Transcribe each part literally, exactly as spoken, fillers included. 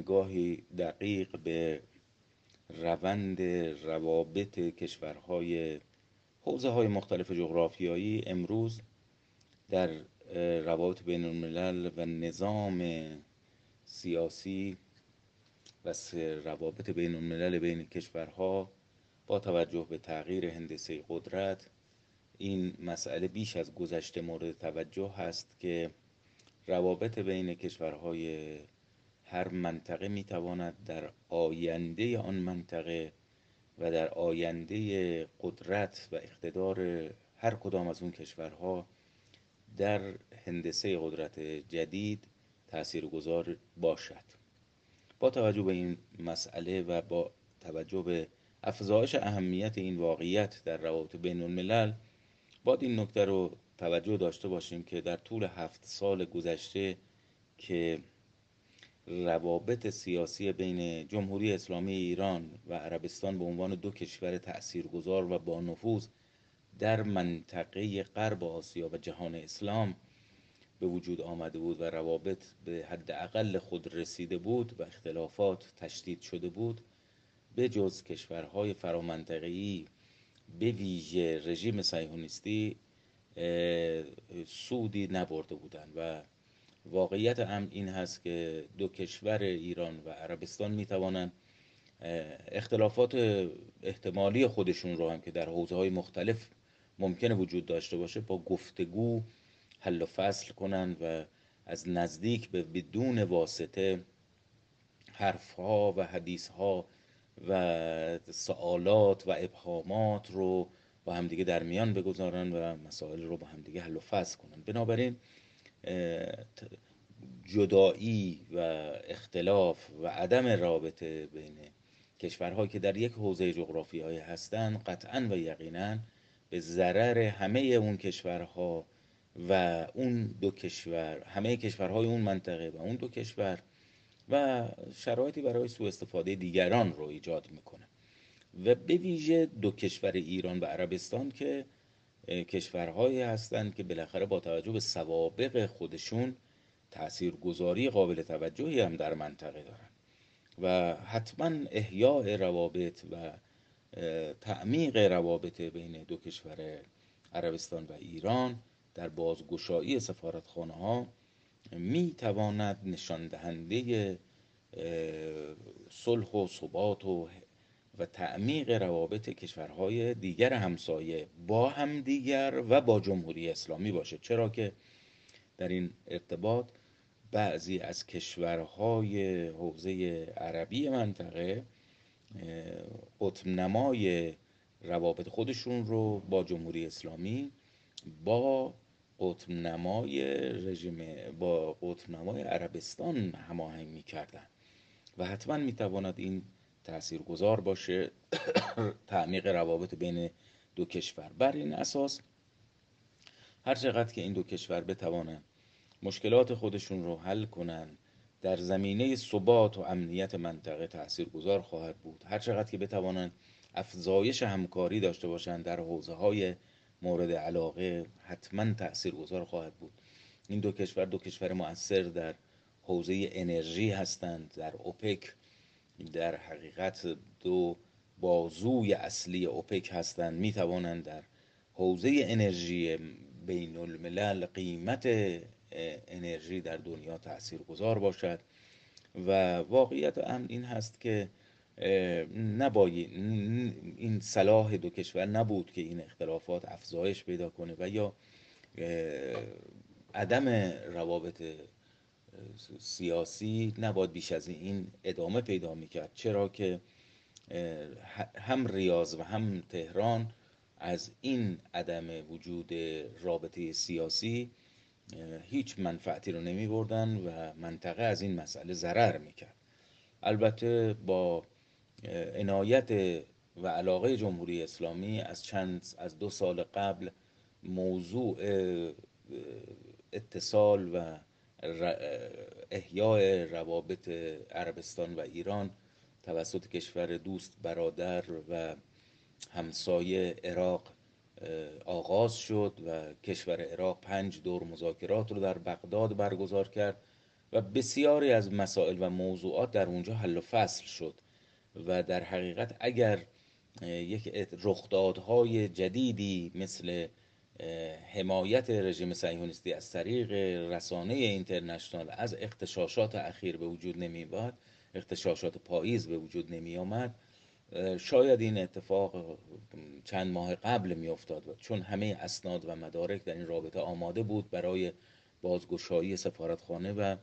نگاهی دقیق به روند روابط کشورهای حوزه های مختلف جغرافیایی امروز در روابط بین الملل و نظام سیاسی و روابط بین الملل بین کشورها با توجه به تغییر هندسه قدرت این مسئله بیش از گذشته مورد توجه هست که روابط بین کشورهای هر منطقه میتواند در آینده آن منطقه و در آینده قدرت و اقتدار هر کدام از اون کشورها در هندسه قدرت جدید تاثیرگذار باشد. با توجه به این مسئله و با توجه به افزایش اهمیت این واقعیت در روابط بین الملل باید این نکته رو توجه داشته باشیم که در طول هفت سال گذشته که روابط سیاسی بین جمهوری اسلامی ایران و عربستان به عنوان دو کشور تأثیرگذار و با نفوذ در منطقه غرب آسیا و جهان اسلام به وجود آمده بود و روابط به حداقل خود رسیده بود و اختلافات تشدید شده بود، به جز کشورهای فرامنطقه‌ای به ویژه رژیم صهیونیستی سودی نبرده بودند و واقعیت امر این هست که دو کشور ایران و عربستان می توانند اختلافات احتمالی خودشون رو هم که در حوزه‌های مختلف ممکنه وجود داشته باشه با گفتگو حل و فصل کنند و از نزدیک به بدون واسطه حرفها و حدیثها و سوالات و ابهامات رو با همدیگه در میان بگذارن و مسائل رو با همدیگه حل و فصل کنن. بنابراین جدایی و اختلاف و عدم رابطه بین کشورهایی که در یک حوزه جغرافیایی هستند قطعاً و یقیناً به ضرر همه اون کشورها و اون دو کشور، همه کشورهای اون منطقه و اون دو کشور و شرایطی برای سوء استفاده دیگران رو ایجاد میکنه و به ویژه دو کشور ایران و عربستان که کشورهایی هستند که بالاخره با توجه به سوابق خودشون تاثیرگذاری قابل توجهی هم در منطقه دارن و حتما احیاء روابط و تعمیق روابط بین دو کشور عربستان و ایران در بازگشایی سفارتخانه ها می تواند نشان دهنده صلح و ثبات و و تعمیق روابط کشورهای دیگر همسایه با هم دیگر و با جمهوری اسلامی باشه، چرا که در این ارتباط بعضی از کشورهای حوزه عربی منطقه قطب نمای روابط خودشون رو با جمهوری اسلامی با قطب نمای رژیم با قطب نمای عربستان هماهنگ می‌کردن و حتما میتواند این تاثیرگذار باشه تعمیق روابط بین دو کشور. بر این اساس هر چقدر که این دو کشور بتوانند مشکلات خودشون رو حل کنند در زمینه ثبات و امنیت منطقه تاثیرگذار خواهد بود. هر چقدر که بتوانند افزایش همکاری داشته باشند در حوزه‌های مورد علاقه حتما تاثیرگذار خواهد بود. این دو کشور دو کشور مؤثر در حوزه انرژی هستند، در اوپک در حقیقت دو بازوی اصلی اوپک هستند، می توانند در حوزه انرژی بین الملل قیمت انرژی در دنیا تاثیرگذار باشد و واقعیت امر این هست که نباید این صلاح دو کشور نبود که این اختلافات افزایش پیدا کنه و یا عدم روابط سیاسی نباید بیش از این ادامه پیدا میکرد، چرا که هم ریاض و هم تهران از این عدم وجود رابطه سیاسی هیچ منفعتی رو نمی بردن و منطقه از این مسئله ضرر میکرد. البته با عنایت و علاقه جمهوری اسلامی از چند از دو سال قبل موضوع اتصال و احیاء روابط عربستان و ایران توسط کشور دوست برادر و همسایه عراق آغاز شد و کشور عراق پنج دور مذاکرات رو در بغداد برگزار کرد و بسیاری از مسائل و موضوعات در اونجا حل و فصل شد و در حقیقت اگر یک رخدادهای جدیدی مثل حمایت رژیم صهیونیستی از طریق رسانه اینترنشنال از اغتشاشات اخیر به وجود نمی آمد، اغتشاشات پاییز به وجود نمی آمد، شاید این اتفاق چند ماه قبل می افتاد، چون همه اسناد و مدارک در این رابطه آماده بود برای بازگشایی سفارتخانه و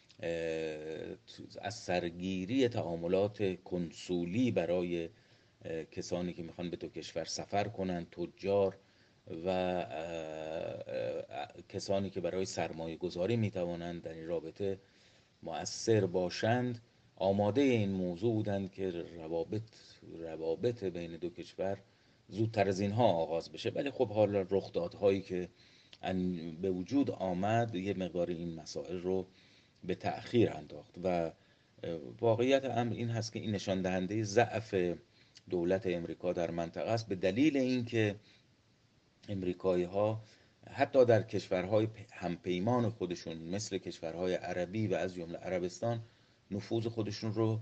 از سرگیری تعاملات کنسولی برای کسانی که میخوان به دو کشور سفر کنند، تجار و کسانی که برای سرمایه گذاری میتوانند در این رابطه مؤثر باشند، آماده این موضوع بودند که روابط روابط بین دو کشور زودتر از اینها آغاز بشه. ولی خب حالا رخدادهایی که به وجود آمد یه مقدار این مسائل رو به تأخیر انداخت و واقعیت امر این هست که این نشان دهنده ضعف دولت امریکا در منطقه است، به دلیل اینکه امریکایی ها حتی در کشورهای همپیمان خودشون مثل کشورهای عربی و از جمله عربستان نفوذ خودشون رو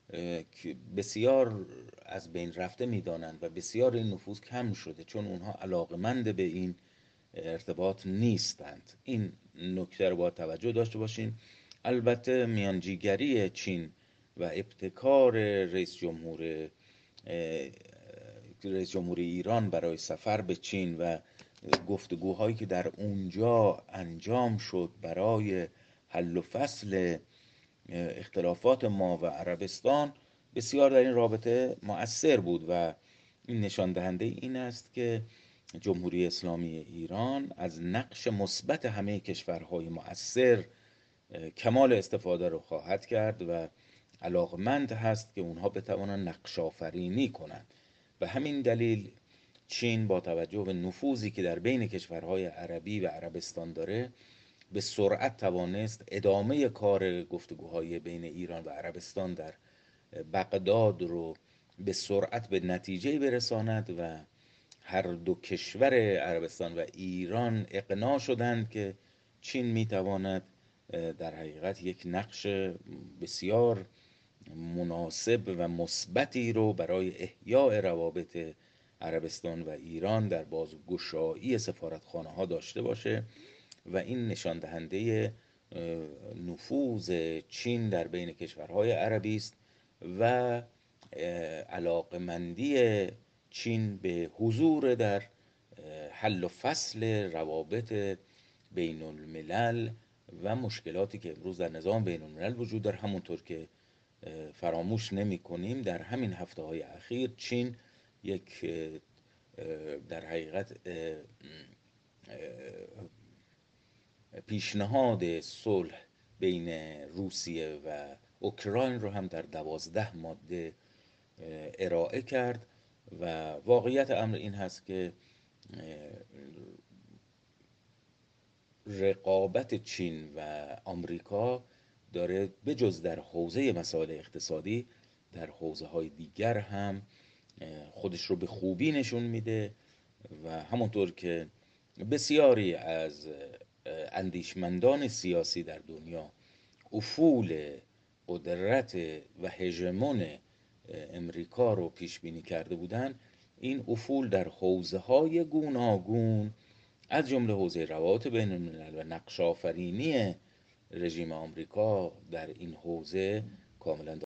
بسیار از بین رفته میدانند و بسیار این نفوذ کم شده، چون اونها علاقمند به این ارتباط نیستند. این نکته رو باید توجه داشته باشین. البته میانجیگری چین و ابتکار رئیس جمهور رئیس جمهوری ایران برای سفر به چین و گفتگوهایی که در اونجا انجام شد برای حل و فصل اختلافات ما و عربستان بسیار در این رابطه مؤثر بود و این نشان دهنده این است که جمهوری اسلامی ایران از نقش مثبت همه کشورهای مؤثر کمال استفاده رو خواهد کرد و علاقمند هست که اونها بتوانند نقش آفرینی کنند. به همین دلیل چین با توجه به نفوذی که در بین کشورهای عربی و عربستان داره به سرعت توانست ادامه کار گفتگوهای بین ایران و عربستان در بغداد رو به سرعت به نتیجه برساند و هر دو کشور عربستان و ایران اقناع شدند که چین میتواند در حقیقت یک نقش بسیار مناسب و مثبتی رو برای احیاء روابط عربستان و ایران در بازگشایی سفارتخانه ها داشته باشه و این نشان دهنده نفوذ چین در بین کشورهای عربی است و علاقمندی چین به حضور در حل و فصل روابط بین الملل و مشکلاتی که امروز در نظام بین الملل وجود داره. همونطور که فراموش نمی کنیم در همین هفته های اخیر چین یک در حقیقت پیشنهاد صلح بین روسیه و اوکراین رو هم در دوازده ماده ارائه کرد و واقعیت امر این هست که رقابت چین و آمریکا داره بجز در حوزه مسائل اقتصادی در حوزه های دیگر هم خودش رو به خوبی نشون میده و همونطور که بسیاری از اندیشمندان سیاسی در دنیا افول قدرت و هژمون امریکا رو پیش بینی کرده بودن، این افول در حوزه های گوناگون از جمله حوزه روابط بین الملل و نقش آفرینی رژیم آمریکا در این حوزه کاملا